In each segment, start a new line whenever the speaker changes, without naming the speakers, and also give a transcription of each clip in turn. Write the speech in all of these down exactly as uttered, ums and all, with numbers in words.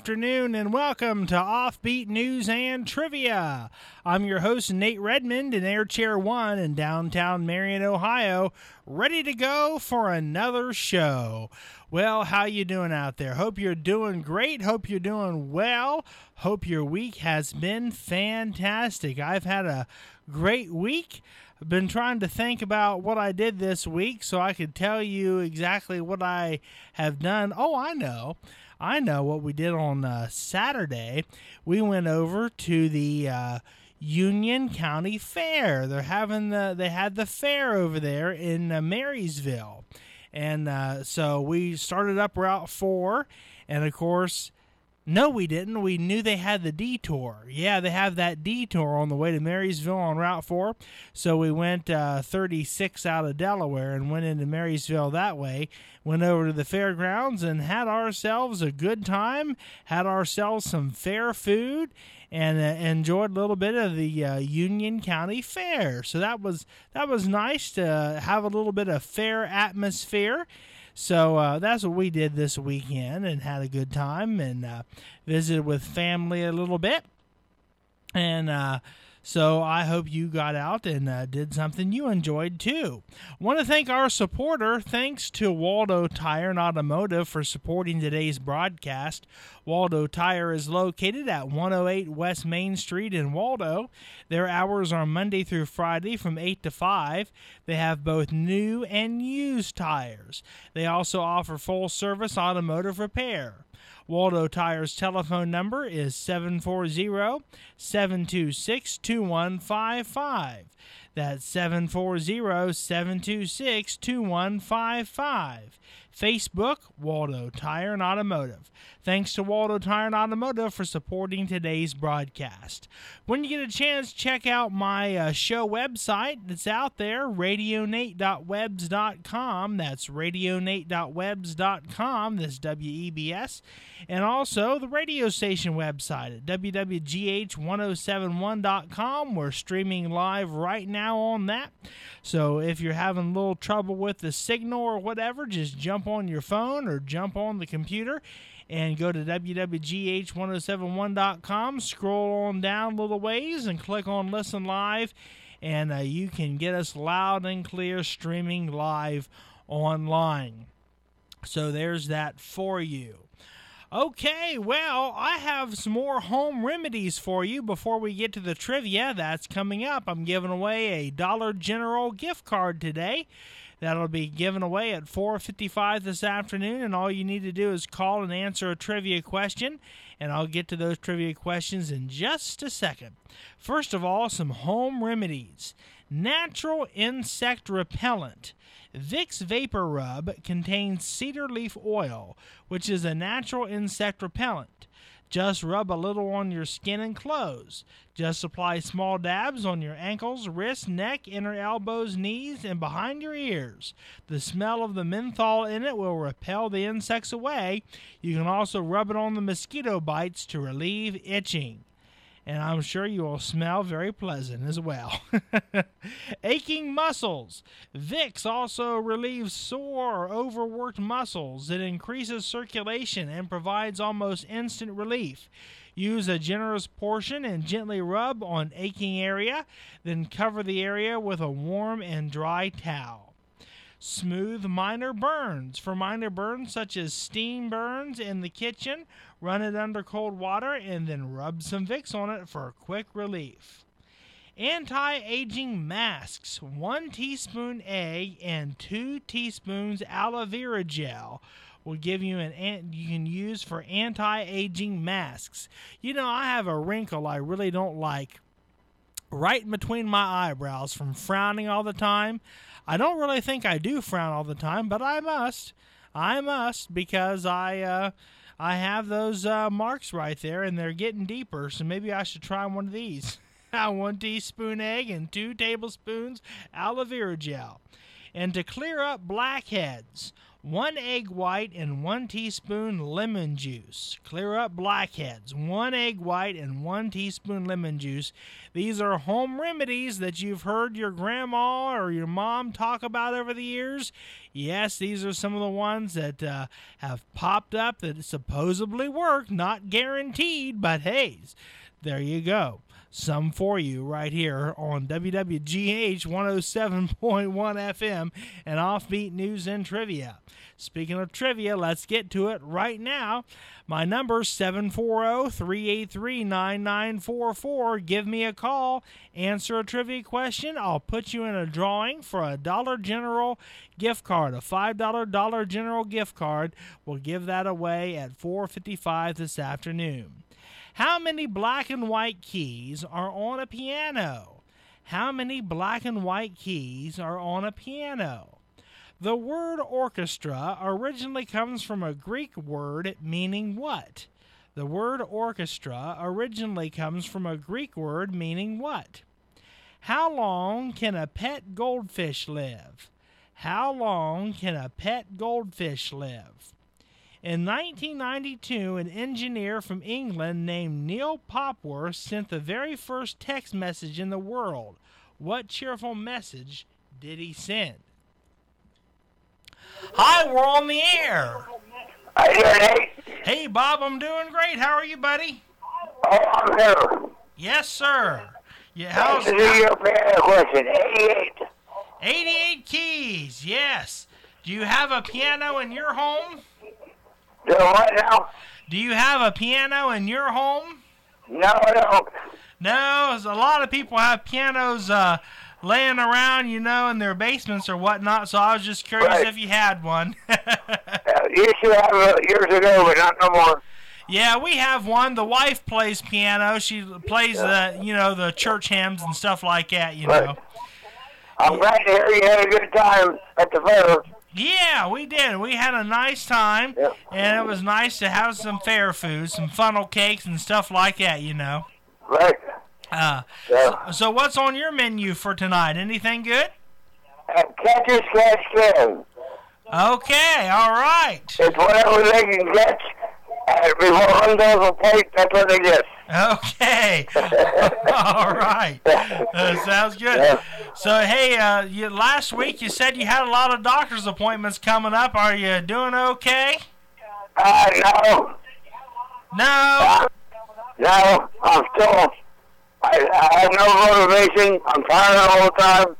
afternoon, and welcome to Offbeat News and Trivia. I'm your host, Nate Redmond, in Air Chair one in downtown Marion, Ohio, ready to go for another show. Well, how you doing out there? Hope you're doing great. Hope you're doing well. Hope your week has been fantastic. I've had a great week. I've been trying to think about what I did this week so I could tell you exactly what I have done. Oh, I know. I know what we did on uh, Saturday. We went over to the uh, Union County Fair. They're having the they had the fair over there in uh, Marysville, and uh, so we started up Route Four, and of course, no, we didn't. We knew they had the detour. Yeah, they have that detour on the way to Marysville on Route Four. So we went uh, thirty-six out of Delaware and went into Marysville that way. Went over to the fairgrounds and had ourselves a good time. Had ourselves some fair food and uh, enjoyed a little bit of the uh, Union County Fair. So that was that was nice to have a little bit of fair atmosphere. So uh, that's what we did this weekend and had a good time and uh, visited with family a little bit. And uh, so I hope you got out and uh, did something you enjoyed too. Want to thank our supporter. Thanks to Waldo Tire and Automotive for supporting today's broadcast. Waldo Tire is located at one oh eight West Main Street in Waldo. Their hours are Monday through Friday from eight to five. They have both new and used tires. They also offer full-service automotive repair. Waldo Tire's telephone number is seven four zero, seven two six, two one five five. That's seven four zero, seven two six, two one five five. Facebook, Waldo Tire and Automotive. Thanks to Waldo Tire and Automotive for supporting today's broadcast. When you get a chance, check out my uh, show website that's out there, radio nate dot webs dot com. That's radio nate dot webs dot com. That's W E B S. And also the radio station website at w w g h one oh seven one dot com. We're streaming live right now on that. So if you're having a little trouble with the signal or whatever, just jump on your phone or jump on the computer and go to w w g h one oh seven one dot com, scroll on down a little ways and click on Listen Live, and uh, you can get us loud and clear streaming live online. So there's that for you. Okay, well, I have some more home remedies for you before we get to the trivia. That's coming up. I'm giving away a Dollar General gift card today. That'll be given away at four fifty-five this afternoon, and all you need to do is call and answer a trivia question, and I'll get to those trivia questions in just a second. First of all, some home remedies. Natural insect repellent. Vicks Vapor Rub contains cedar leaf oil, which is a natural insect repellent. Just rub a little on your skin and clothes. Just apply small dabs on your ankles, wrists, neck, inner elbows, knees, and behind your ears. The smell of the menthol in it will repel the insects away. You can also rub it on the mosquito bites to relieve itching. And I'm sure you will smell very pleasant as well. Aching muscles. Vicks also relieves sore or overworked muscles. It increases circulation and provides almost instant relief. Use a generous portion and gently rub on aching area, then cover the area with a warm and dry towel. Smooth minor burns. For minor burns such as steam burns in the kitchen, run it under cold water and then rub some Vicks on it for quick relief. Anti-aging masks. One teaspoon egg and two teaspoons aloe vera gel will give you an you can use for anti-aging masks. You know, I have a wrinkle I really don't like right in between my eyebrows from frowning all the time. I don't really think I do frown all the time, but I must. I must because I uh, I have those uh, marks right there, and they're getting deeper, so maybe I should try one of these. One teaspoon egg and two tablespoons aloe vera gel. And to clear up blackheads, one egg white and one teaspoon lemon juice. Clear up blackheads. One egg white and one teaspoon lemon juice. These are home remedies that you've heard your grandma or your mom talk about over the years. Yes, these are some of the ones that uh, have popped up that supposedly work. Not guaranteed, but hey, there you go. Some for you right here on W W G H one oh seven point one F M and Offbeat News and Trivia. Speaking of trivia, let's get to it right now. My number's seven four zero, three eight three, nine nine four four. Give me a call. Answer a trivia question. I'll put you in a drawing for a Dollar General gift card, a five dollar Dollar General gift card. We'll give that away at four fifty-five this afternoon. How many black and white keys are on a piano? How many black and white keys are on a piano? The word orchestra originally comes from a Greek word meaning what? The word orchestra originally comes from a Greek word meaning what? How long can a pet goldfish live? How long can a pet goldfish live? In nineteen ninety-two, an engineer from England named Neil Popworth sent the very first text message in the world. What cheerful message did he send? Hi, we're on the air.
How you doing, Nate?
Hey, Bob, I'm doing great. How are you, buddy?
Oh, I'm here.
Yes, sir. Yeah,
How's
how's
to do your piano question? eighty-eight.
eighty-eight keys, yes. Do you have a piano in your home?
Do what now?
Do you have a piano in your home?
No, I don't.
No, there's a lot of people have pianos uh, laying around, you know, in their basements or whatnot, so I was just curious
Right.
if you had one.
Uh, used to have uh, years ago, but not no more.
Yeah, we have one. The wife plays piano. She plays, the, you know, the church hymns and stuff like that, you
Right.
know.
I'm glad to hear you had a good time at the fair.
Yeah, we did. We had a nice time,
Yep.
and it was nice to have some fair food, some funnel cakes and stuff like that, you know.
Right.
Uh,
Yeah.
so what's on your menu for tonight? Anything good?
And catch as catch can.
Okay, all right.
It's whatever they can catch. And before one does a plate, that's what they get.
Okay. All right. Uh, sounds good.
Yeah.
So, hey, uh, you, last week you said you had a lot of doctor's appointments coming up. Are you doing okay?
Uh, no.
No?
No, I'm still, I, I have no motivation. I'm tired all the time.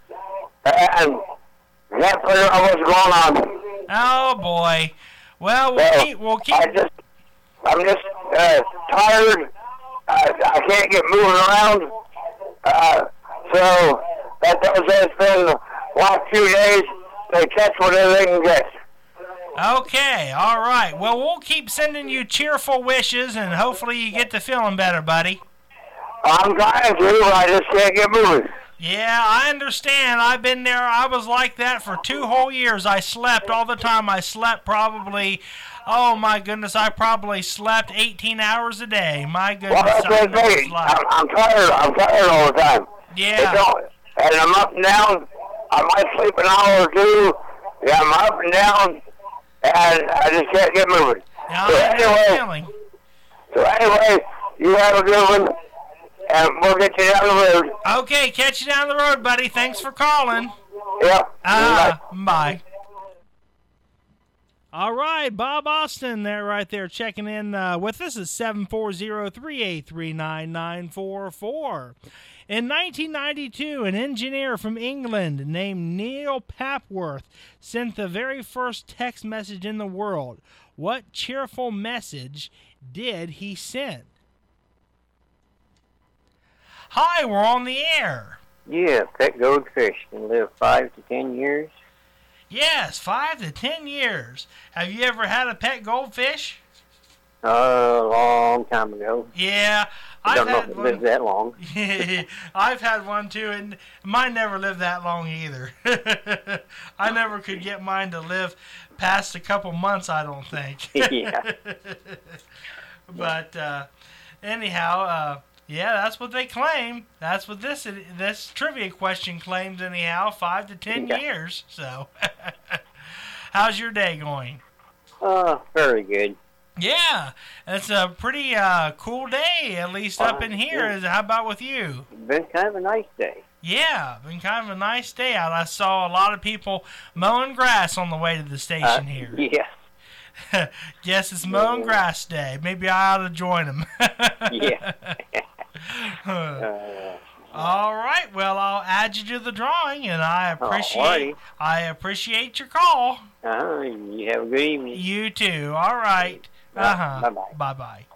And can't figure out what's going on.
Oh, boy. Well, we'll
So,
keep... We'll keep
I just, I'm just uh, tired. I, I can't get moving around. Uh, so that does it's been the last few days. They catch whatever they can get.
okay, all right. Well, we'll keep sending you cheerful wishes, and hopefully you get to feeling better, buddy.
I'm trying to, but I just can't get moving.
Yeah, I understand. I've been there. I was like that for two whole years. I slept all the time. I slept probably, oh my goodness, I probably slept eighteen hours a day. My goodness.
Well, that's
I
what
know
I'm
it's
saying.
like.
I'm, I'm tired. I'm tired all the time.
Yeah.
It's all, and I'm up and down. I might sleep an hour or two. Yeah, I'm up and down, and I just can't get moving.
Now,
so
I know the
anyway,
feeling.
so anyway, you have a good one, and we'll get you down the road.
Okay, catch you down the road, buddy. Thanks for calling.
Yep.
Ah,
Bye.
bye. All right, Bob Austin there, right there, checking in uh, with us at seven four zero, three eight three, nine nine four four. In nineteen ninety-two, an engineer from England named Neil Papworth sent the very first text message in the world. What cheerful message did he send? Hi, we're on the air.
Yeah, pet goldfish can live five to ten years.
Yes, five to ten years. Have you ever had a pet goldfish?
Uh, a long time ago.
Yeah,
I
I've
don't know if
had
it
one.
lives that long.
I've had one too, and mine never lived that long either. I never could get mine to live past a couple months, I don't think.
Yeah.
But uh, anyhow, uh, yeah, that's what they claim. That's what this this trivia question claims. Anyhow, five to ten
Yeah.
years. So, How's your day going?
Oh, very good.
Yeah, it's a pretty uh, cool day, at least up
Uh,
in here.
yeah.
Is How about with you?
Been kind of a nice day.
Yeah, been kind of a nice day out. I saw a lot of people mowing grass on the way to the station
Uh,
here.
Yeah.
Guess it's mowing
Yeah.
grass day. Maybe I ought to join them.
Yeah. uh,
All right. Well, I'll add you to the drawing, and I appreciate
Alrighty.
I appreciate your call.
uh, you have a good evening.
You too. All right. Uh huh.
Bye-bye.
Bye bye.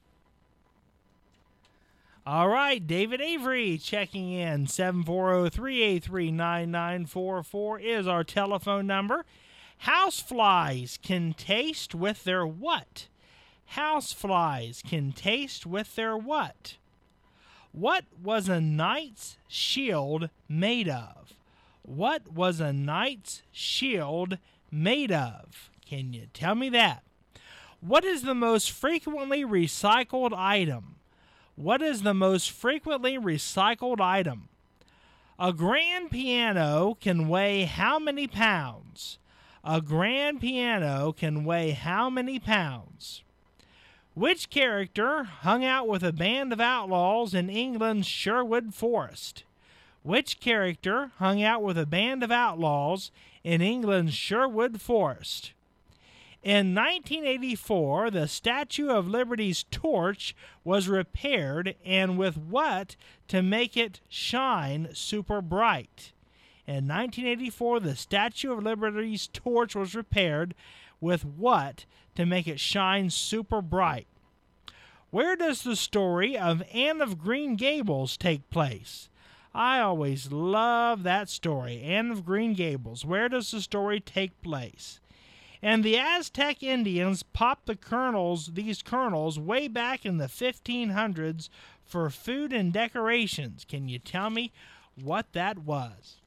All right, David Avery checking in. seven four zero, three eight three, nine nine four four is our telephone number. Houseflies can taste with their what? Houseflies can taste with their what? What was a knight's shield made of? What was a knight's shield made of? Can you tell me that? What is the most frequently recycled item? What is the most frequently recycled item? A grand piano can weigh how many pounds? A grand piano can weigh how many pounds? Which character hung out with a band of outlaws in England's Sherwood Forest? Which character hung out with a band of outlaws in England's Sherwood Forest? In nineteen eighty-four, the Statue of Liberty's torch was repaired, and with what to make it shine super bright? In nineteen eighty-four, the Statue of Liberty's torch was repaired, with what to make it shine super bright? Where does the story of Anne of Green Gables take place? I always love that story, Anne of Green Gables. Where does the story take place? And the Aztec Indians popped the kernels, these kernels, way back in the fifteen hundreds for food and decorations. Can you tell me what that was?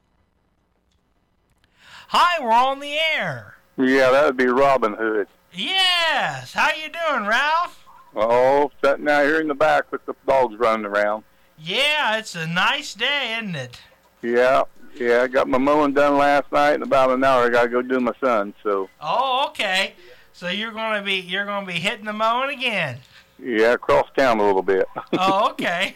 Hi, we're on the air.
Yeah, that would be Robin Hood.
Yes. How you doing, Ralph?
Oh, sitting out here in the back with the dogs running around.
Yeah, it's a nice day, isn't it?
Yeah, yeah, I got my mowing done last night. In about an hour, I got to go do my son. So
Oh, okay. So you're gonna be you're gonna be hitting the mowing again.
yeah, across town a little bit.
Oh, okay.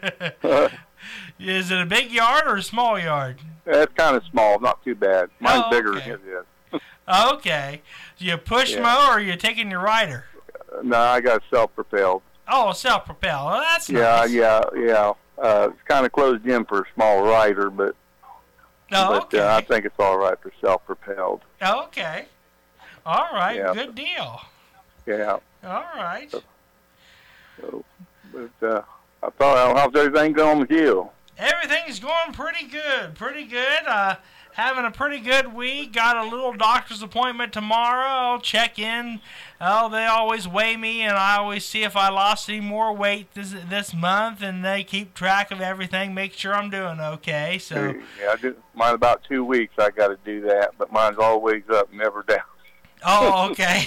Is it a big yard or a small yard?
It's kind of small, not too bad. Mine's
Oh,
bigger
okay.
than his is.
Okay. Do you push
Yeah.
mow or are you taking your rider?
No, I got self-propelled.
Oh, self-propel. Well, that's
Yeah,
nice.
yeah, yeah. Uh, it's kind of closed in for a small rider, but
Oh,
but
okay.
uh, I think it's all right for self-propelled.
Okay. All right.
Yeah.
Good deal.
Yeah.
All right.
So, but uh, I thought, how's everything going with you?
Everything's going pretty good. Pretty good. Uh, having a pretty good week. Got a little doctor's appointment tomorrow. I'll check in. Oh, they always weigh me, and I always see if I lost any more weight this this month, and they keep track of everything, make sure I'm doing okay. So,
Yeah, I do. Mine about two weeks. I got to do that, but mine's always up, never down.
oh, okay.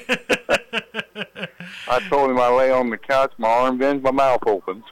I told him I lay on the couch, my arm bends, my mouth opens.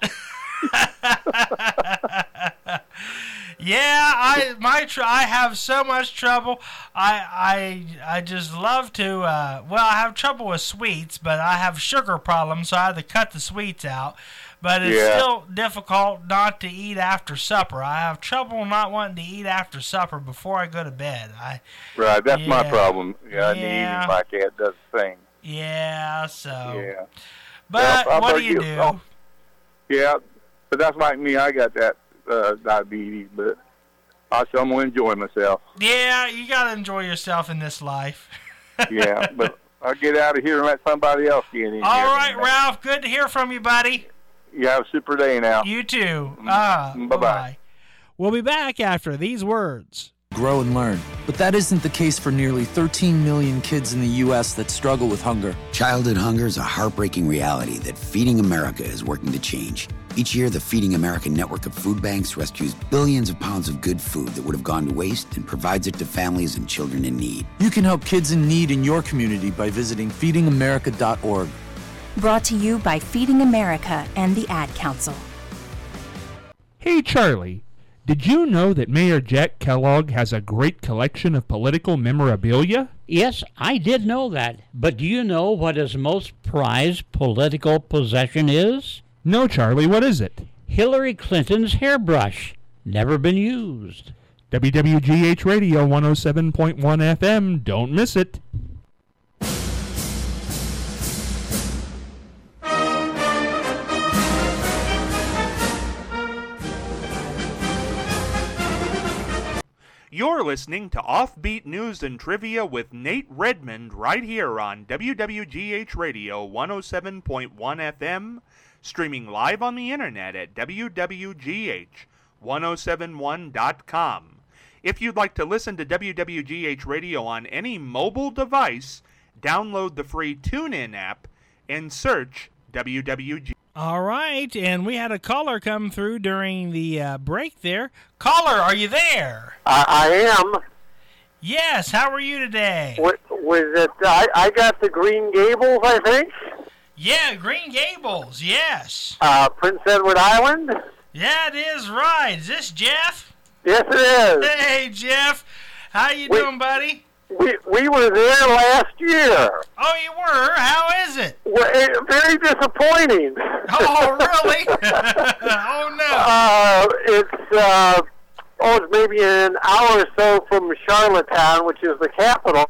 Yeah, I my tr- I have so much trouble. I I I just love to. Uh, well, I have trouble with sweets, but I have sugar problems, so I have to cut the sweets out. But it's
Yeah.
still difficult not to eat after supper. I have trouble not wanting to eat after supper before I go to bed. I
Right, that's my
Yeah.
problem. Yeah, in the
Yeah.
evening, my cat does the same.
yeah, so.
Yeah.
But
Well, I'll
what do
tell
you
you-
do?
oh. Yeah, but that's like me. I got that uh, diabetes, but I still I'm gonna enjoy myself.
Yeah, you gotta enjoy yourself in this life.
Yeah, but I'll get out of here and let somebody else get in.
All
here.
right, Ralph. Good to hear from you, buddy.
You have a super day now.
You too. Ah,
Mm, bye-bye.
bye-bye. We'll be back after these words.
Grow and learn. But that isn't the case for nearly thirteen million kids in the U S that struggle with hunger.
Childhood hunger is a heartbreaking reality that Feeding America is working to change. Each year, the Feeding America network of food banks rescues billions of pounds of good food that would have gone to waste and provides it to families and children in need.
You can help kids in need in your community by visiting feeding america dot org.
Brought to you by Feeding America and the Ad Council.
Hey Charlie, did you know that Mayor Jack Kellogg has a great collection of political memorabilia?
Yes, I did know that. But do you know what his most prized political possession is?
No, Charlie, what is it?
Hillary Clinton's hairbrush. Never been used.
W W G H Radio one oh seven point one F M. Don't miss it.
You're listening to Offbeat News and Trivia with Nate Redmond right here on W W G H Radio one oh seven point one F M, streaming live on the internet at W W G H ten seventy-one dot com. If you'd like to listen to W W G H Radio on any mobile device, download the free TuneIn app and search W W G.
All right, and we had a caller come through during the uh, break there. Caller, are you there?
I, I am.
Yes, how are you today?
What, was it, I, I got the Green Gables, I think.
Yeah, Green Gables, yes.
Uh, Prince Edward Island.
Yeah, it is right. Is this Jeff?
Yes, it is.
Hey, Jeff. How you
we,
doing, buddy?
We we were there last year.
Oh, you were? How is it?
Well, it very disappointing.
Oh, really? Oh, no.
Uh, it's, uh, oh, it's maybe an hour or so from Charlottetown, which is the capital.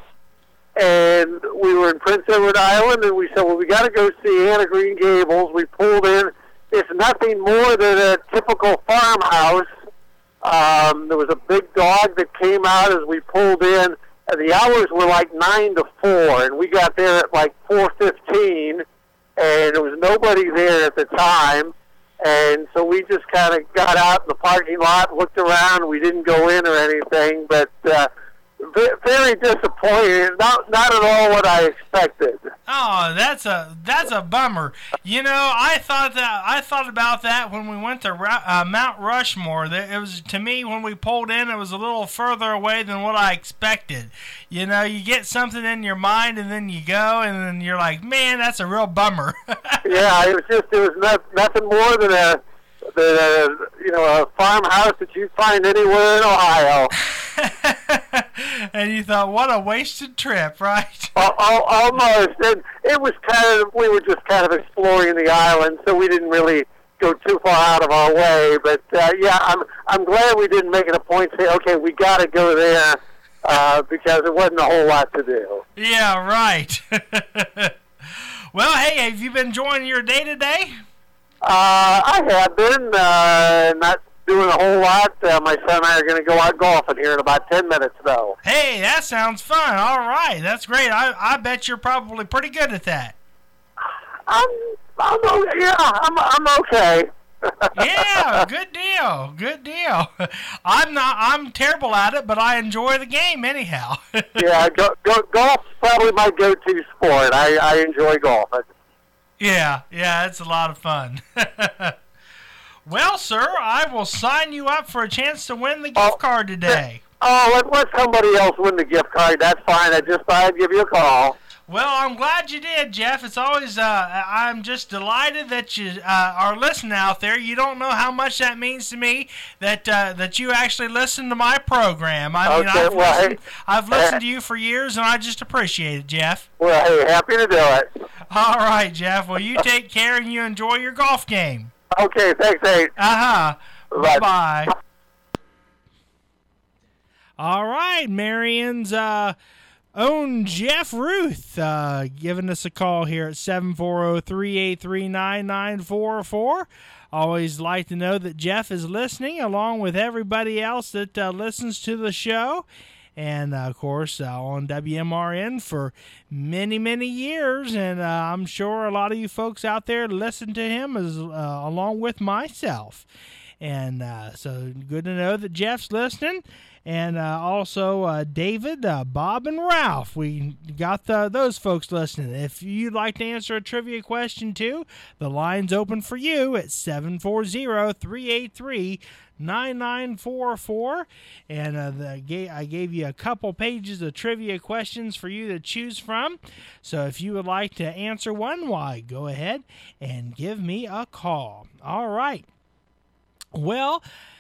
And we were in Prince Edward Island, and we said, well, we got to go see Anne of Green Gables. We pulled in. It's nothing more than a typical farmhouse. Um, there was a big dog that came out as we pulled in. And the hours were like nine to four, and we got there at like four fifteen, and there was nobody there at the time. And so we just kind of got out in the parking lot, looked around. We didn't go in or anything, but uh, very disappointing. Not not at all what I expected.
Oh, that's a that's a bummer. You know, I thought that I thought about that when we went to uh, Mount Rushmore. It was, to me, when we pulled in, it was a little further away than what I expected. You know, you get something in your mind, and then you go, and then you're like, man, that's a real bummer.
Yeah, it was just it was not, nothing more than a. The you know a farmhouse that you'd find anywhere in Ohio.
And you thought, what a wasted trip, right?
Almost, and it was kind of we were just kind of exploring the island, so we didn't really go too far out of our way. But uh, yeah, I'm I'm glad we didn't make it a point to say, okay, we got to go there uh, because there wasn't a whole lot to do.
Yeah, right. Well, hey, have you been enjoying your day today?
Uh, I have been, uh, not doing a whole lot. Uh, my son and I are going to go out golfing here in about ten minutes, though.
Hey, that sounds fun. All right, that's great. I, I bet you're probably pretty good at that.
I'm, I'm yeah, I'm, I'm okay.
Yeah, good deal, good deal. I'm not, I'm terrible at it, but I enjoy the game anyhow.
Yeah, go, go, golf's probably my go-to sport. I, I enjoy golfing.
Yeah, yeah, it's a lot of fun. Well, sir, I will sign you up for a chance to win the gift
oh,
card today.
Oh, let, let somebody else win the gift card. That's fine. I just thought I'd give you a call.
Well, I'm glad you did, Jeff. It's always, uh, I'm just delighted that you uh, are listening out there. You don't know how much that means to me that uh, that you actually listen to my program. I mean,
okay,
I've,
well,
listened,
hey,
I've listened to you for years, and I just appreciate it, Jeff.
Well, hey, happy to do it.
All right, Jeff. Well, you take care, and you enjoy your golf game.
Okay, thanks, Nate.
Uh-huh.
Bye.
Bye-bye. All right, Marion's uh, own Jeff Ruth uh, giving us a call here at seven four zero, three eight three, nine nine four four. Always like to know that Jeff is listening, along with everybody else that uh, listens to the show. And, uh, of course, uh, on W M R N for many, many years. And uh, I'm sure a lot of you folks out there listen to him as uh, along with myself. And uh, so good to know that Jeff's listening. And uh, also uh, David, uh, Bob, and Ralph. We got the, those folks listening. If you'd like to answer a trivia question, too, the line's open for you at seven four zero, three eight three, nine nine four four. And uh, the, I gave you a couple pages of trivia questions for you to choose from. So if you would like to answer one, why, go ahead and give me a call. All right. Well,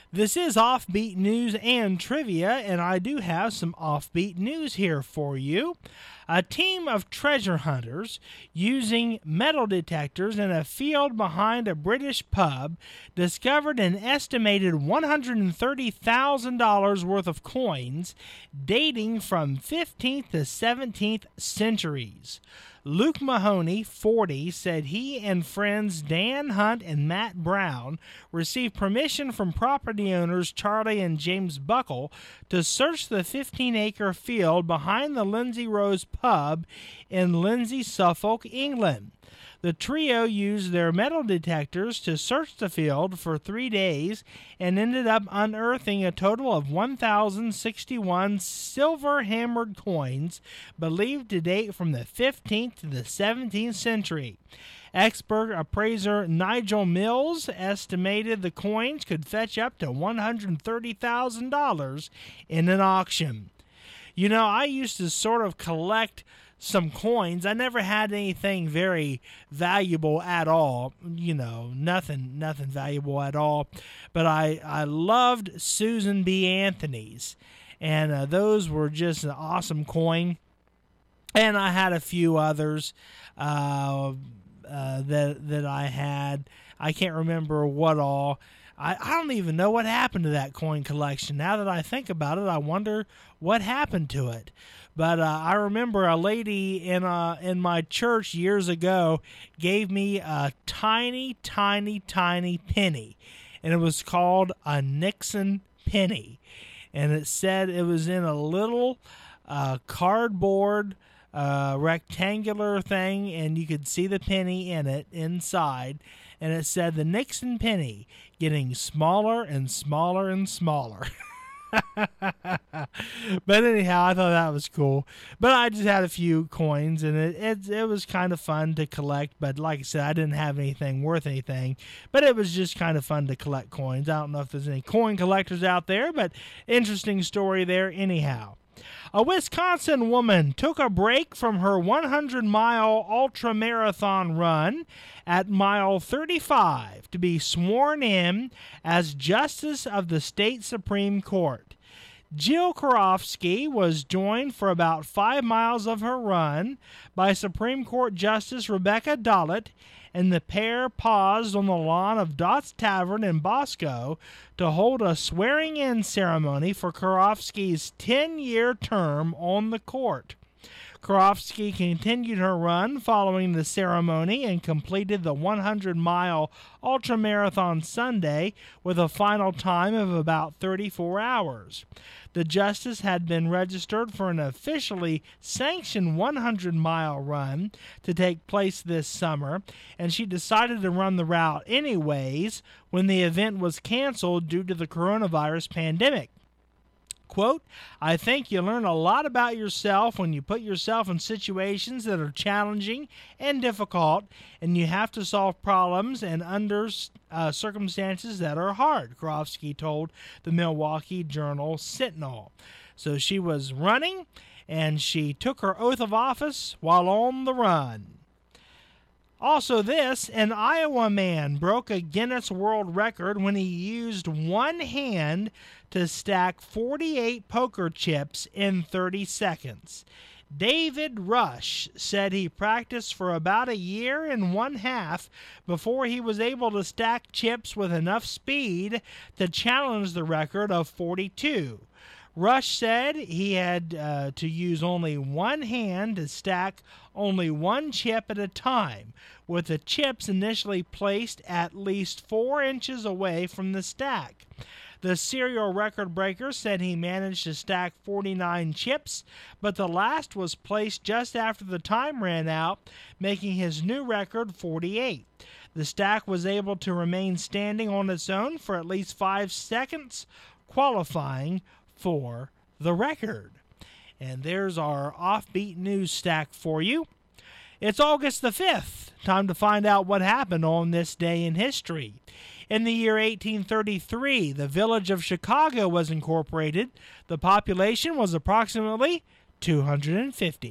This is Offbeat News and Trivia, and I do have some offbeat news here for you. A team of treasure hunters using metal detectors in a field behind a British pub discovered an estimated one hundred thirty thousand dollars worth of coins dating from fifteenth to seventeenth centuries. Luke Mahoney, forty, said he and friends Dan Hunt and Matt Brown received permission from property owners Charlie and James Buckle to search the fifteen-acre field behind the Lindsay Rose pub in Lindsay, Suffolk, England. The trio used their metal detectors to search the field for three days and ended up unearthing a total of one thousand sixty-one silver-hammered coins believed to date from the fifteenth to the seventeenth century. Expert appraiser Nigel Mills estimated the coins could fetch up to one hundred thirty thousand dollars in an auction. You know, I used to sort of collect some coins. I never had anything very valuable at all. You know, nothing nothing valuable at all. But I, I loved Susan B. Anthony's. And uh, those were just an awesome coin. And I had a few others uh, uh, that, that I had. I can't remember what all. I, I don't even know what happened to that coin collection. Now that I think about it, I wonder what happened to it. But uh, I remember a lady in uh, in my church years ago gave me a tiny, tiny, tiny penny. And it was called a Nixon penny. And it said it was in a little uh, cardboard uh, rectangular thing, and you could see the penny in it inside. And it said the Nixon penny getting smaller and smaller and smaller. But anyhow, I thought that was cool. But I just had a few coins, and it, it it was kind of fun to collect. But like I said, I didn't have anything worth anything. But it was just kind of fun to collect coins. I don't know if there's any coin collectors out there, but interesting story there anyhow. A Wisconsin woman took a break from her one hundred mile ultra-marathon run at mile thirty-five to be sworn in as Justice of the State Supreme Court. Jill Karofsky was joined for about five miles of her run by Supreme Court Justice Rebecca Dollett, and the pair paused on the lawn of Dot's Tavern in Bosco to hold a swearing-in ceremony for Karofsky's ten-year term on the court. Karofsky continued her run following the ceremony and completed the one hundred mile ultramarathon Sunday with a final time of about thirty-four hours. The justice had been registered for an officially sanctioned one hundred mile run to take place this summer, and she decided to run the route anyways when the event was canceled due to the coronavirus pandemic. Quote, I think you learn a lot about yourself when you put yourself in situations that are challenging and difficult, and you have to solve problems and under uh, circumstances that are hard, Karofsky told the Milwaukee Journal Sentinel. So she was running, and she took her oath of office while on the run. Also this, an Iowa man broke a Guinness World Record when he used one hand to stack forty-eight poker chips in thirty seconds. David Rush said he practiced for about a year and one half before he was able to stack chips with enough speed to challenge the record of forty-two. Rush said he had uh, to use only one hand to stack only one chip at a time, with the chips initially placed at least four inches away from the stack. The serial record breaker said he managed to stack forty-nine chips, but the last was placed just after the time ran out, making his new record forty-eight. The stack was able to remain standing on its own for at least five seconds, qualifying for the record. And there's our offbeat news stack for you. It's August the fifth. Time to find out what happened on this day in history. In the year eighteen thirty-three, the village of Chicago was incorporated. The population was approximately two hundred fifty.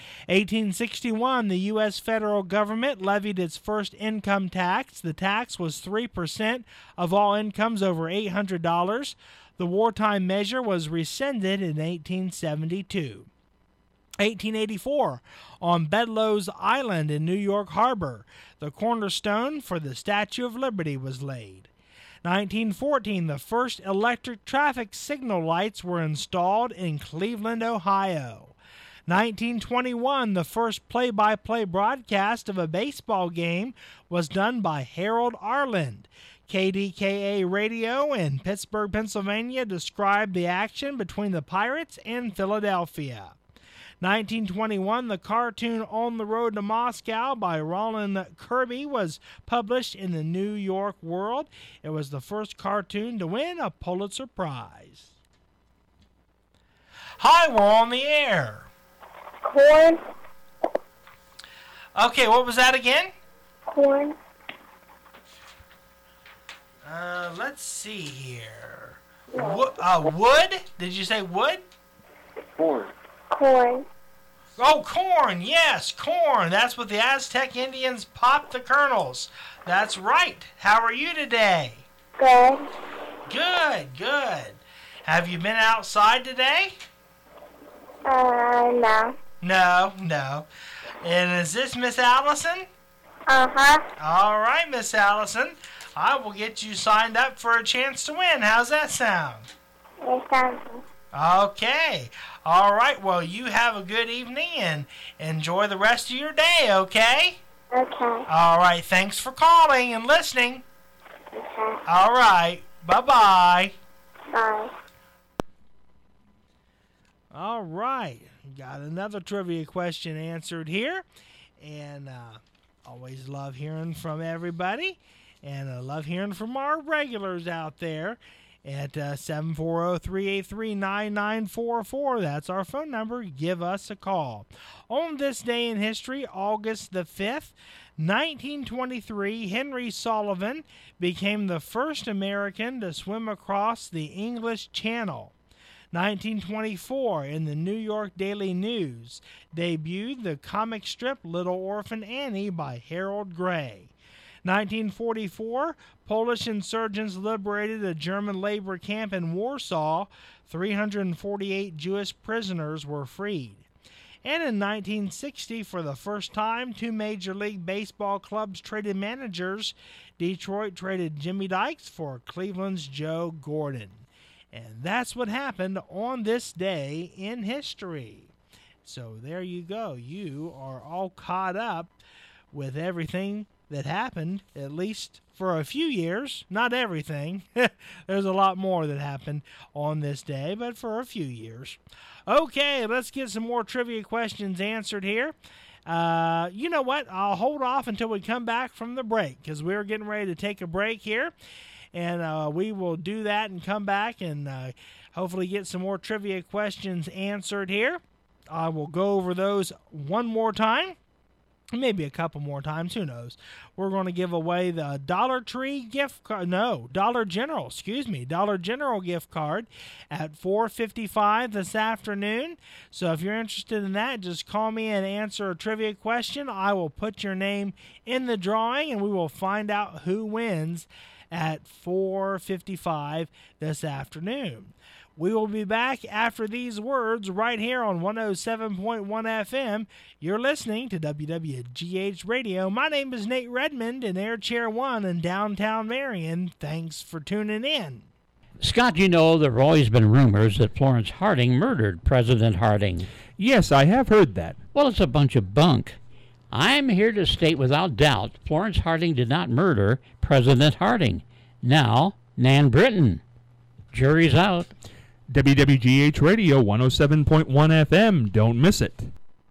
eighteen sixty-one, the U S federal government levied its first income tax. The tax was three percent of all incomes over eight hundred dollars. The wartime measure was rescinded in eighteen seventy-two. eighteen eighty-four, on Bedloe's Island in New York Harbor, the cornerstone for the Statue of Liberty was laid. nineteen fourteen, the first electric traffic signal lights were installed in Cleveland, Ohio. nineteen twenty-one, the first play-by-play broadcast of a baseball game was done by Harold Arland. K D K A Radio in Pittsburgh, Pennsylvania described the action between the Pirates and Philadelphia. nineteen twenty-one, the cartoon On the Road to Moscow by Roland Kirby was published in the New York World. It was the first cartoon to win a Pulitzer Prize. Hi, we're on the air.
Corn.
Okay, what was that again?
Corn.
Uh, let's see here. Wo- uh, wood? Did you say wood?
Corn.
Corn.
Oh, corn. Yes, corn. That's what the Aztec Indians popped the kernels. That's right. How are you today?
Good.
Good, good. Have you been outside today?
Uh, no.
No, no. And is this Miss Allison?
Uh-huh.
All right, Miss Allison. I will get you signed up for a chance to win. How's that sound?
It sounds
Okay. All right. Well, you have a good evening and enjoy the rest of your day, okay?
Okay.
All right. Thanks for calling and listening.
Okay.
All right. Bye-bye.
Bye.
All right. Got another trivia question answered here. And uh, always love hearing from everybody. And I love hearing from our regulars out there at uh, seven four zero, three eight three, nine nine four four. That's our phone number. Give us a call. On this day in history, August the fifth, nineteen twenty-three, Henry Sullivan became the first American to swim across the English Channel. nineteen twenty-four, in the New York Daily News, debuted the comic strip Little Orphan Annie by Harold Gray. nineteen forty-four, Polish insurgents liberated a German labor camp in Warsaw. three hundred forty-eight Jewish prisoners were freed. And in nineteen sixty, for the first time, two Major League Baseball clubs traded managers. Detroit traded Jimmy Dykes for Cleveland's Joe Gordon. And that's what happened on this day in history. So there you go. You are all caught up with everything that happened, at least for a few years. Not everything. There's a lot more that happened on this day, but for a few years. Okay, let's get some more trivia questions answered here. Uh, you know what? I'll hold off until we come back from the break, because we're getting ready to take a break here. And uh, we will do that and come back and uh, hopefully get some more trivia questions answered here. I will go over those one more time. Maybe a couple more times, who knows. We're going to give away the Dollar Tree gift card, no, Dollar General, excuse me, Dollar General gift card at four fifty-five this afternoon. So if you're interested in that, just call me and answer a trivia question. I will put your name in the drawing and we will find out who wins at four fifty-five this afternoon. We will be back after these words right here on one oh seven point one F M. You're listening to W W G H Radio. My name is Nate Redmond in Air Chair one in downtown Marion. Thanks for tuning in.
Scott, you know there have always been rumors that Florence Harding murdered President Harding.
Yes, I have heard that.
Well, it's a bunch of bunk. I'm here to state without doubt Florence Harding did not murder President Harding. Now, Nan Britton. Jury's out.
W W G H Radio one oh seven point one F M. Don't miss it.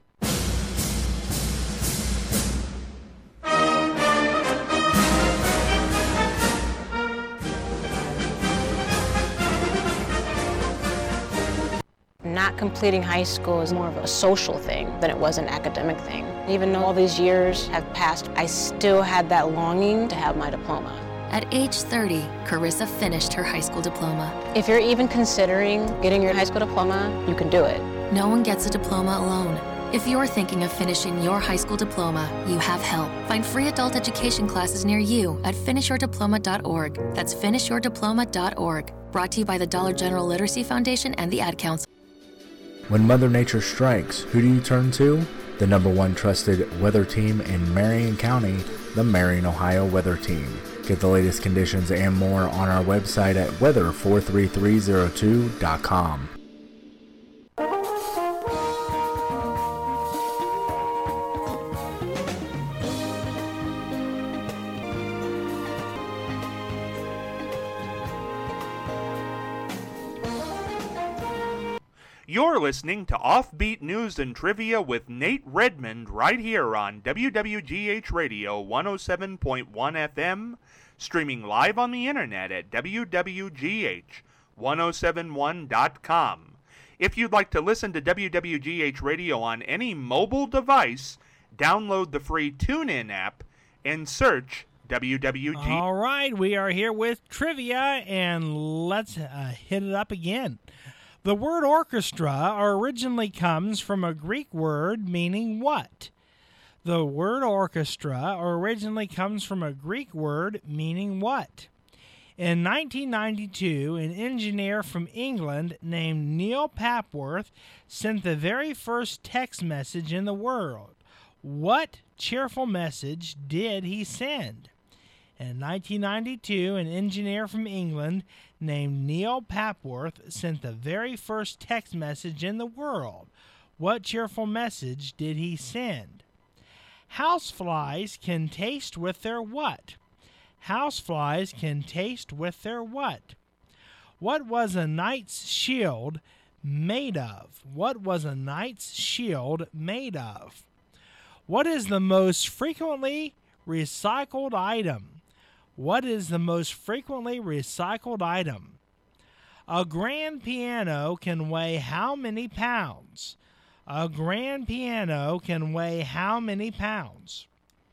Not completing high school is more of a social thing than it was an academic thing. Even though all these years have passed, I still had that longing to have my diploma.
At age thirty, Carissa finished her high school diploma.
If you're even considering getting your high school diploma, you can do it.
No one gets a diploma alone. If you're thinking of finishing your high school diploma, you have help. Find free adult education classes near you at finish your diploma dot org. That's finish your diploma dot org. Brought to you by the Dollar General Literacy Foundation and the Ad Council.
When Mother Nature strikes, who do you turn to? The number one trusted weather team in Marion County, the Marion, Ohio Weather Team. Get the latest conditions and more on our website at weather four three three zero two dot com.
You're listening to Offbeat News and Trivia with Nate Redmond right here on W W G H Radio one oh seven point one F M, streaming live on the internet at W W G H one oh seven one dot com. If you'd like to listen to W W G H Radio on any mobile device, download the free TuneIn app and search W W G.
All right, we are here with trivia, and let's uh, hit it up again. The word orchestra originally comes from a Greek word meaning what? The word orchestra originally comes from a Greek word meaning what? In nineteen ninety-two, an engineer from England named Neil Papworth sent the very first text message in the world. What cheerful message did he send? In nineteen ninety-two, an engineer from England named Neil Papworth sent the very first text message in the world. What cheerful message did he send? Houseflies can taste with their what? Houseflies can taste with their what? What was a knight's shield made of? What was a knight's shield made of? What is the most frequently recycled item? What is the most frequently recycled item? A grand piano can weigh how many pounds? A grand piano can weigh how many pounds?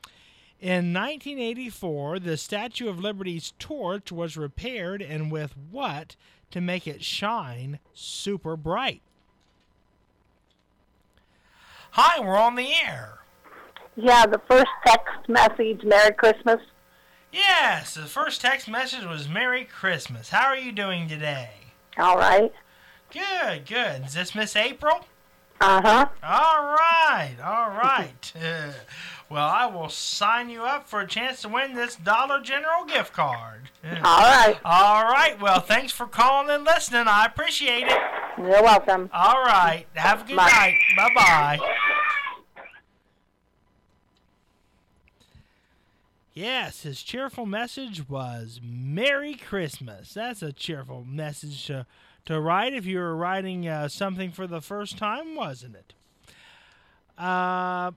In nineteen eighty-four, the Statue of Liberty's torch was repaired, and with what to make it shine super bright? Hi, we're on the air.
Yeah, the first text message, Merry Christmas.
Yes, the first text message was Merry Christmas. How are you doing today?
All right.
Good, good. Is this Miss April?
Uh-huh.
All right, all right. Uh, well, I will sign you up for a chance to win this Dollar General gift card.
All right.
All right. Well, thanks for calling and listening. I appreciate it.
You're welcome.
All right. Have a good
Bye.
night. Bye-bye. Yes, his cheerful message was Merry Christmas. That's a cheerful message to, to write if you were writing uh, something for the first time, wasn't it? Uh,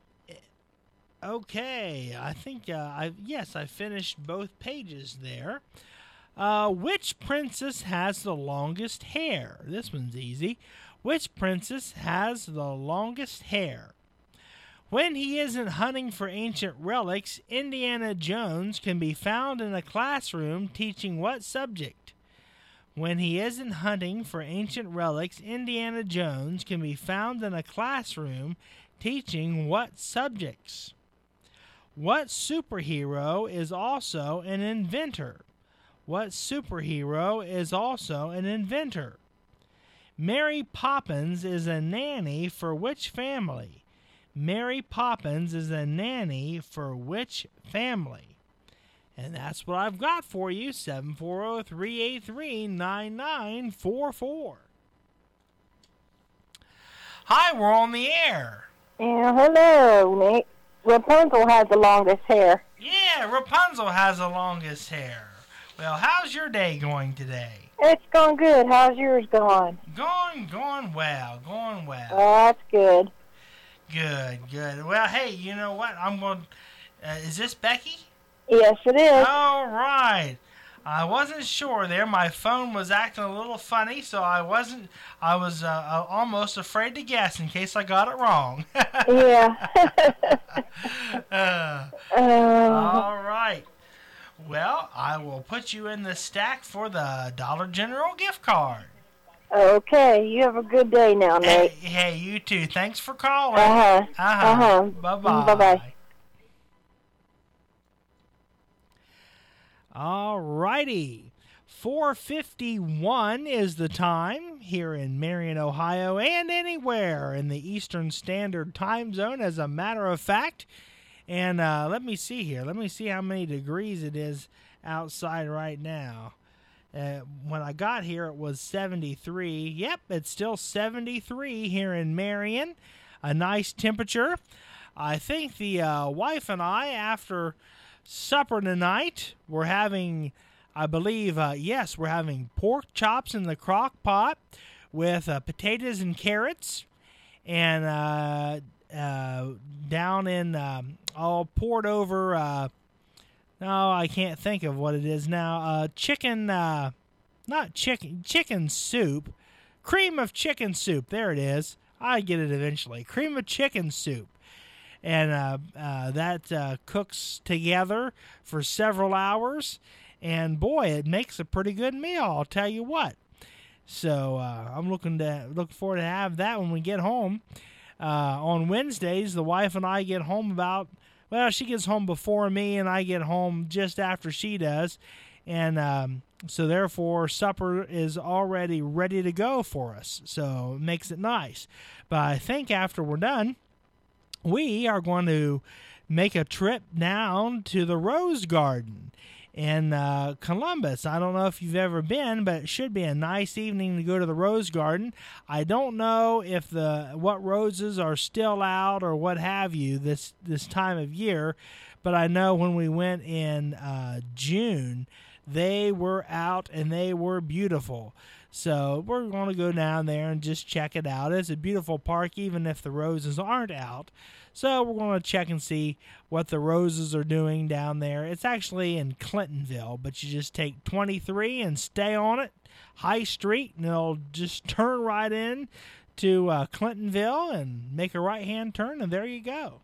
okay, I think, uh, I yes, I finished both pages there. Uh, which princess has the longest hair? This one's easy. Which princess has the longest hair? When he isn't hunting for ancient relics, Indiana Jones can be found in a classroom teaching what subject? When he isn't hunting for ancient relics, Indiana Jones can be found in a classroom teaching what subjects? What superhero is also an inventor? What superhero is also an inventor? Mary Poppins is a nanny for which family? Mary Poppins is a nanny for which family? And that's what I've got for you, seven four zero, three eight three, nine nine four four. Hi, we're on the air.
Yeah, hello, Nick. Rapunzel has the longest hair.
Yeah, Rapunzel has the longest hair. Well, how's your day going today?
It's going good. How's yours going?
Going, going well, going well.
Oh, that's good.
Good, good. Well, hey, you know what? I'm going to... Uh, is this Becky?
Yes, it is.
All right. I wasn't sure there. My phone was acting a little funny, so I wasn't... I was uh, almost afraid to guess in case I got it wrong.
Yeah.
uh,
uh,
all right. Well, I will put you in the stack for the Dollar General gift card.
Okay, you have a good day now, Nate.
Hey, hey, you too. Thanks for calling.
Uh-huh.
Uh-huh.
Uh-huh.
Bye-bye.
Bye-bye.
All righty. four fifty-one is the time here in Marion, Ohio, and anywhere in the Eastern Standard Time Zone, as a matter of fact. And uh, let me see here. Let me see how many degrees it is outside right now. Uh, when I got here, it was seventy-three. Yep, it's still seventy-three here in Marion. A nice temperature. I think the uh, wife and I, after supper tonight, we're having, I believe, uh, yes, we're having pork chops in the crock pot with uh, potatoes and carrots, and uh, uh, down in, um, all poured over, uh, no, I can't think of what it is now, uh, chicken, uh, not chicken, chicken soup, cream of chicken soup, there it is, I get it eventually, cream of chicken soup. And uh, uh, that uh, cooks together for several hours. And, boy, it makes a pretty good meal, I'll tell you what. So uh, I'm looking to look forward to have that when we get home. Uh, on Wednesdays, the wife and I get home about, well, she gets home before me, and I get home just after she does. And um, so, therefore, supper is already ready to go for us. So it makes it nice. But I think after we're done, we are going to make a trip down to the Rose Garden in uh, Columbus. I don't know if you've ever been, but it should be a nice evening to go to the Rose Garden. I don't know if the what roses are still out or what have you this this time of year, but I know when we went in uh, June, they were out and they were beautiful. So we're going to go down there and just check it out. It's a beautiful park, even if the roses aren't out. So we're going to check and see what the roses are doing down there. It's actually in Clintonville, but you just take twenty-three and stay on it, High Street, and it'll just turn right in to uh, Clintonville and make a right-hand turn, and there you go.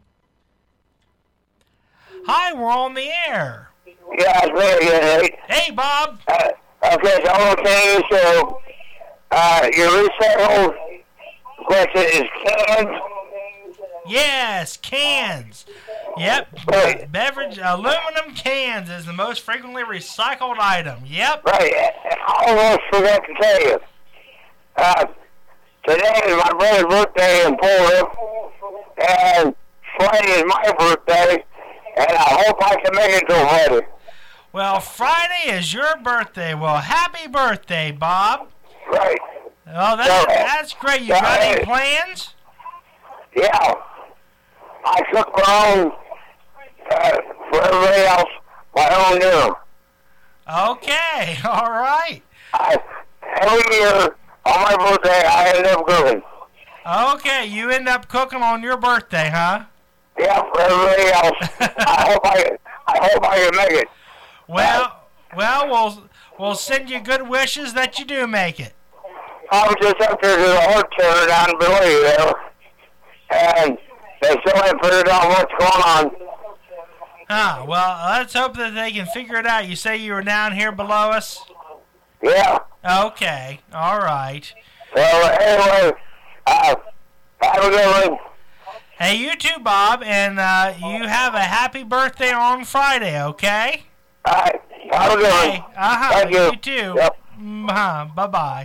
Hi, we're on the air.
Yeah, it's very good, Nate.
Hey, Bob.
Uh, okay, so okay, so uh, your resettle question is cans.
Yes, cans. Yep,
right.
Beverage aluminum cans is the most frequently recycled item. Yep.
Right. I almost forgot to tell you. Uh, today is my brother's birthday in Florida, and Friday is my birthday, and I hope I can make it till Friday.
Well, Friday is your birthday. Well, happy birthday, Bob.
Right.
Oh, that's,
so,
that's great. You got any plans?
Yeah. I cook my own, uh, for everybody else, my own dinner.
Okay, all right.
I, every year, on my birthday, I end up cooking.
Okay, you end up cooking on your birthday, huh?
Yeah, for everybody else. I hope I, I hope I can make it.
Well, well, we'll we'll send you good wishes that you do make it.
I was just up there to the art center down below you there, and they still haven't figured out what's going on.
Huh, well, let's hope that they can figure it out. You say you were down here below us?
Yeah.
Okay, all right.
So, anyway, uh, have a good one.
Hey, you too, Bob, and uh, you have a happy birthday on Friday, okay?
All right. Have a good
okay.
one.
Uh-huh.
Thank you.
You too.
Yep.
Uh-huh. Bye-bye.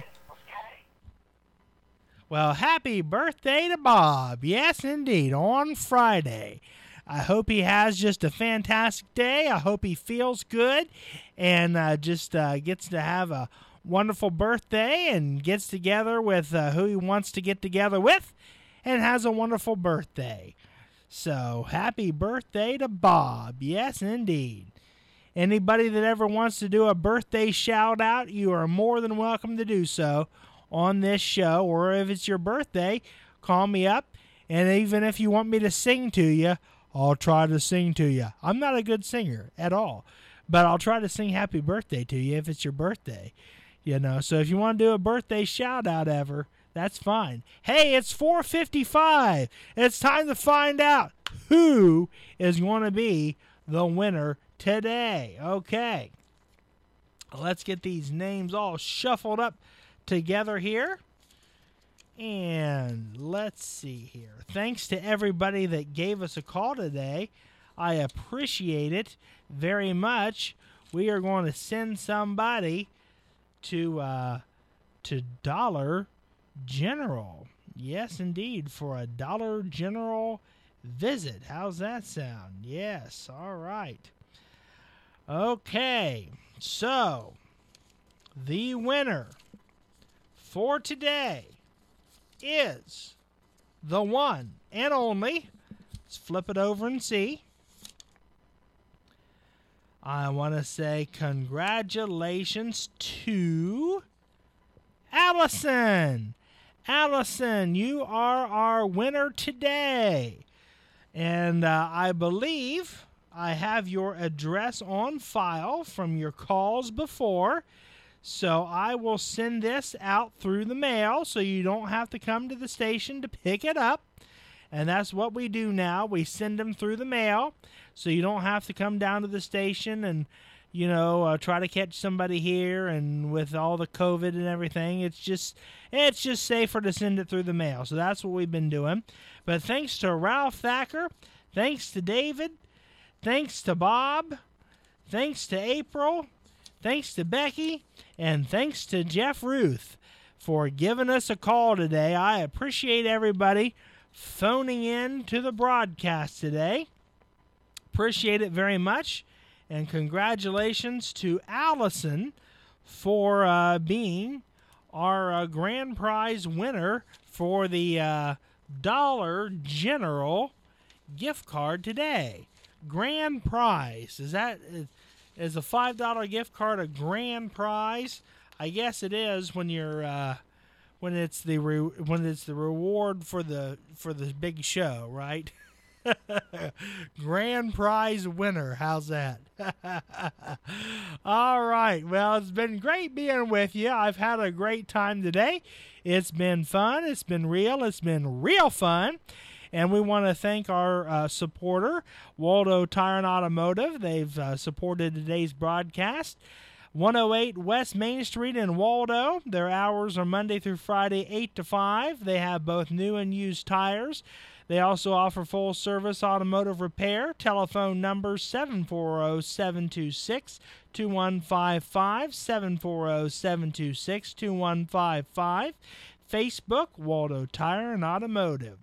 Well, happy birthday to Bob. Yes, indeed, on Friday. I hope he has just a fantastic day. I hope he feels good and uh, just uh, gets to have a wonderful birthday and gets together with uh, who he wants to get together with and has a wonderful birthday. So, happy birthday to Bob. Yes, indeed. Anybody that ever wants to do a birthday shout-out, you are more than welcome to do so on this show, or if it's your birthday, call me up, and even if you want me to sing to you, I'll try to sing to you. I'm not a good singer at all, but I'll try to sing happy birthday to you if it's your birthday, you know. So if you want to do a birthday shout-out ever, that's fine. Hey, it's four fifty-five. It's time to find out who is going to be the winner today. Okay, let's get these names all shuffled up together here. And let's see here. Thanks to everybody that gave us a call today. I appreciate it very much. We are going to send somebody to uh, to Dollar General. Yes, indeed, for a Dollar General visit. How's that sound? Yes, all right. Okay, so the winner for today is the one and only. Let's flip it over and see. I want to say congratulations to Allison. Allison, you are our winner today. And uh, I believe I have your address on file from your calls before. So I will send this out through the mail so you don't have to come to the station to pick it up. And that's what we do now. We send them through the mail so you don't have to come down to the station and, you know, uh, try to catch somebody here. And with all the COVID and everything, it's just it's just safer to send it through the mail. So that's what we've been doing. But thanks to Ralph Thacker, thanks to David, thanks to Bob, thanks to April, thanks to Becky, and thanks to Jeff Ruth for giving us a call today. I appreciate everybody phoning in to the broadcast today. Appreciate it very much. And congratulations to Allison for uh, being our uh, grand prize winner for the uh, Dollar General gift card today. Grand prize. Is that is a five dollar gift card a grand prize? I guess it is when you're uh, when it's the re- when it's the reward for the for the big show, right? Grand prize winner. How's that? All right. Well, it's been great being with you. I've had a great time today. It's been fun. It's been real. It's been real fun. And we want to thank our uh, supporter, Waldo Tire and Automotive. They've uh, supported today's broadcast. one oh eight West Main Street in Waldo. Their hours are Monday through Friday, eight to five. They have both new and used tires. They also offer full-service automotive repair. Telephone number seven four zero, seven two six, two one five five, seven four zero, seven two six, two one five five. Facebook, Waldo Tire and Automotive.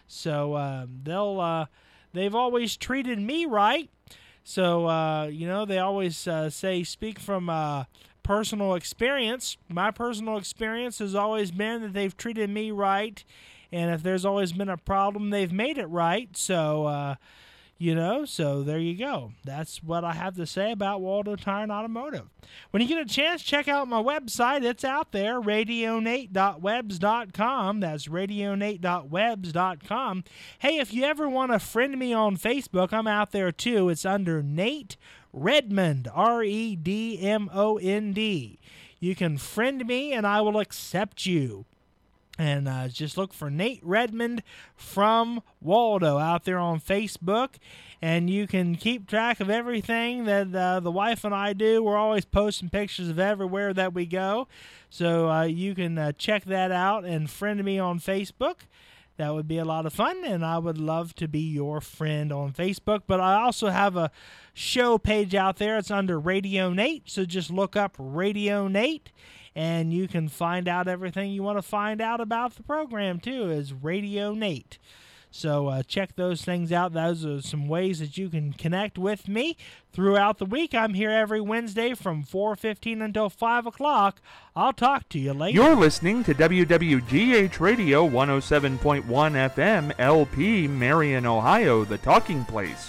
So uh, they'll uh, they've always treated me right. So, uh, you know, they always uh, say speak from uh, personal experience. My personal experience has always been that they've treated me right. And if there's always been a problem, they've made it right. So, uh, you know, so there you go. That's what I have to say about Waldo Tire and Automotive. When you get a chance, check out my website. It's out there, radio nate dot webs dot com. That's radio nate dot webs dot com. Hey, if you ever want to friend me on Facebook, I'm out there too. It's under Nate Redmond, R E D M O N D. You can friend me and I will accept you. And uh, just look for Nate Redmond from Waldo out there on Facebook. And you can keep track of everything that uh, the wife and I do. We're always posting pictures of everywhere that we go. So uh, you can uh, check that out and friend me on Facebook. That would be a lot of fun, and I would love to be your friend on Facebook. But I also have a show page out there. It's under Radio Nate, so just look up Radio Nate. And you can find out everything you want to find out about the program, too, is Radio Nate. So uh, check those things out. Those are some ways that you can connect with me throughout the week. I'm here every Wednesday from four fifteen until five o'clock. I'll talk to you later.
You're listening to W W G H Radio one oh seven point one F M, L P, Marion, Ohio, the talking place.